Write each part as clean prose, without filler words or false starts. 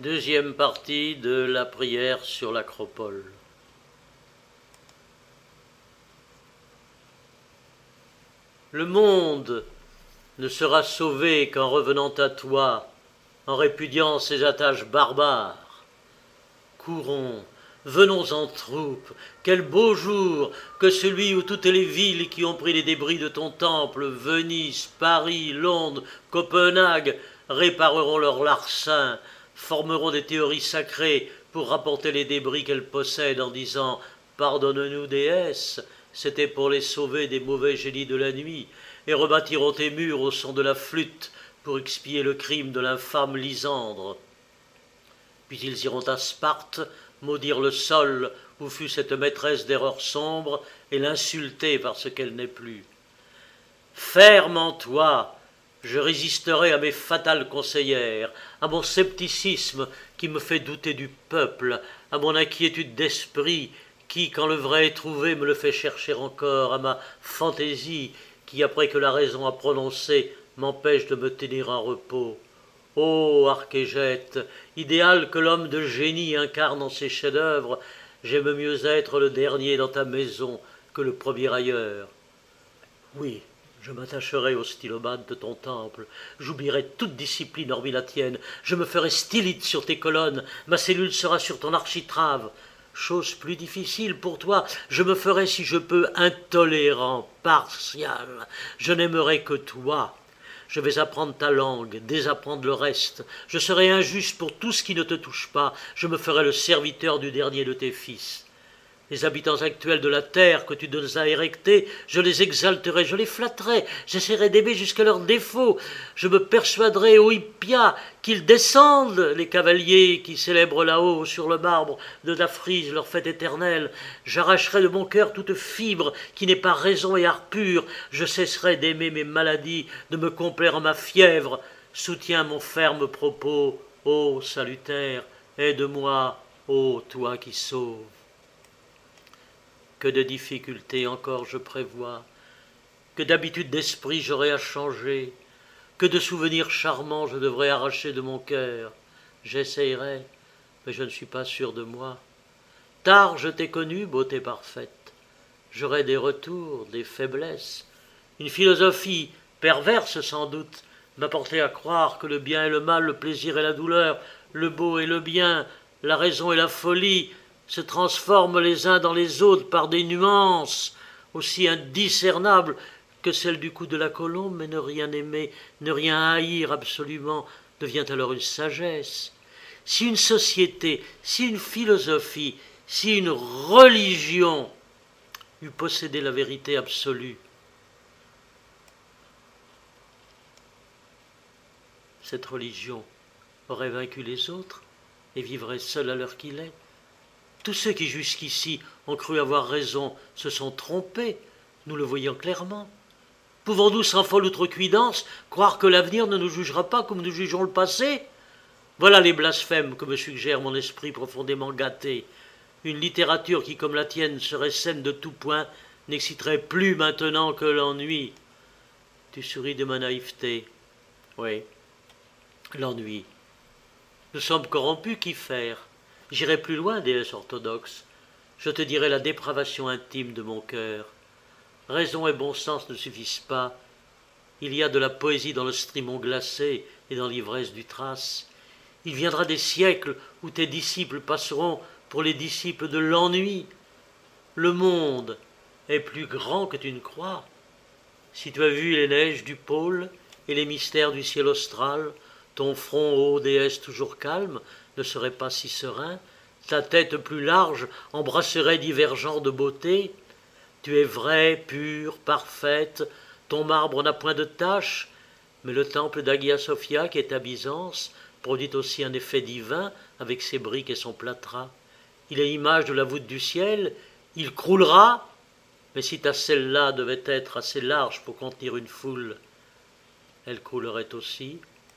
Deuxième partie de la prière sur l'Acropole. Le monde ne sera sauvé qu'en revenant à toi, en répudiant ses attaches barbares. Courons, venons en troupe, quel beau jour que celui où toutes les villes qui ont pris les débris de ton temple, Venise, Paris, Londres, Copenhague, répareront leurs larcins, formeront des théories sacrées pour rapporter les débris qu'elles possèdent en disant « Pardonne-nous, déesse, c'était pour les sauver des mauvais génies de la nuit » et rebâtiront tes murs au son de la flûte pour expier le crime de l'infâme Lysandre. Puis ils iront à Sparte maudire le sol où fut cette maîtresse d'erreurs sombres et l'insulter parce qu'elle n'est plus. Ferme en toi, je résisterai à mes fatales conseillères, à mon scepticisme qui me fait douter du peuple, à mon inquiétude d'esprit qui, quand le vrai est trouvé, me le fait chercher encore, à ma fantaisie qui, après que la raison a prononcé, m'empêche de me tenir en repos. Ô archégète, idéal que l'homme de génie incarne en ses chefs-d'œuvre, j'aime mieux être le dernier dans ta maison que le premier ailleurs. Oui, je m'attacherai au stylobate de ton temple, j'oublierai toute discipline hormis la tienne, je me ferai stylite sur tes colonnes, ma cellule sera sur ton architrave. Chose plus difficile pour toi, je me ferai si je peux intolérant, partial, je n'aimerai que toi. Je vais apprendre ta langue, désapprendre le reste, je serai injuste pour tout ce qui ne te touche pas, je me ferai le serviteur du dernier de tes fils. Les habitants actuels de la terre que tu nous as érectés, je les exalterai, je les flatterai, j'essaierai d'aimer jusqu'à leurs défauts, je me persuaderai aux hippias qu'ils descendent, les cavaliers qui célèbrent là-haut sur le marbre de la frise leur fête éternelle, j'arracherai de mon cœur toute fibre qui n'est pas raison et art pur, je cesserai d'aimer mes maladies, de me complaire en ma fièvre, soutiens mon ferme propos, ô salutaire, aide-moi, ô toi qui sauves. Que de difficultés encore je prévois, que d'habitudes d'esprit j'aurai à changer, que de souvenirs charmants je devrais arracher de mon cœur. J'essayerai, mais je ne suis pas sûr de moi. Tard je t'ai connue, beauté parfaite. J'aurai des retours, des faiblesses. Une philosophie, perverse sans doute, m'a porté à croire que le bien et le mal, le plaisir et la douleur, le beau et le bien, la raison et la folie, se transforment les uns dans les autres par des nuances aussi indiscernables que celles du cou de la colombe, mais ne rien aimer, ne rien haïr absolument, devient alors une sagesse. Si une société, si une philosophie, si une religion eût possédé la vérité absolue, cette religion aurait vaincu les autres et vivrait seule à l'heure qu'il est. Tous ceux qui jusqu'ici ont cru avoir raison se sont trompés, nous le voyons clairement. Pouvons-nous sans folle outrecuidance croire que l'avenir ne nous jugera pas comme nous jugeons le passé? Voilà les blasphèmes que me suggère mon esprit profondément gâté. Une littérature qui, comme la tienne, serait saine de tout point, n'exciterait plus maintenant que l'ennui. Tu souris de ma naïveté. Oui, l'ennui. Nous sommes corrompus, qu'y faire? J'irai plus loin, déesse orthodoxe. Je te dirai la dépravation intime de mon cœur. Raison et bon sens ne suffisent pas. Il y a de la poésie dans le strimon glacé et dans l'ivresse du Thrace. Il viendra des siècles où tes disciples passeront pour les disciples de l'ennui. Le monde est plus grand que tu ne crois. Si tu as vu les neiges du pôle et les mystères du ciel austral, ton front, ô déesse toujours calme, ne serait pas si serein, ta tête plus large embrasserait divers genres de beauté. Tu es vraie, pure, parfaite, ton marbre n'a point de tache, mais le temple d'Hagia Sophia, qui est à Byzance, produit aussi un effet divin avec ses briques et son plâtras. Il est l'image de la voûte du ciel, il croulera, mais si ta celle-là devait être assez large pour contenir une foule, elle coulerait aussi.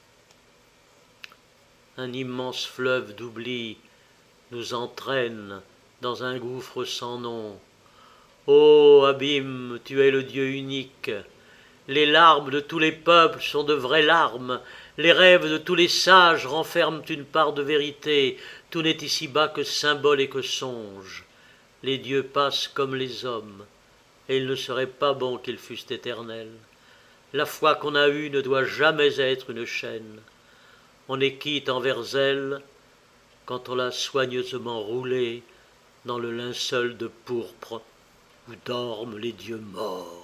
Un immense fleuve d'oubli nous entraîne dans un gouffre sans nom. Ô abîme, tu es le Dieu unique, Les larmes de tous les peuples sont de vraies larmes, les rêves de tous les sages renferment une part de vérité, tout n'est ici-bas que symbole et que songe. Les dieux passent comme les hommes, et il ne serait pas bon qu'ils fussent éternels. La foi qu'on a eue ne doit jamais être une chaîne. On est quitte envers elle quand on l'a soigneusement roulée dans le linceul de pourpre où dorment les dieux morts.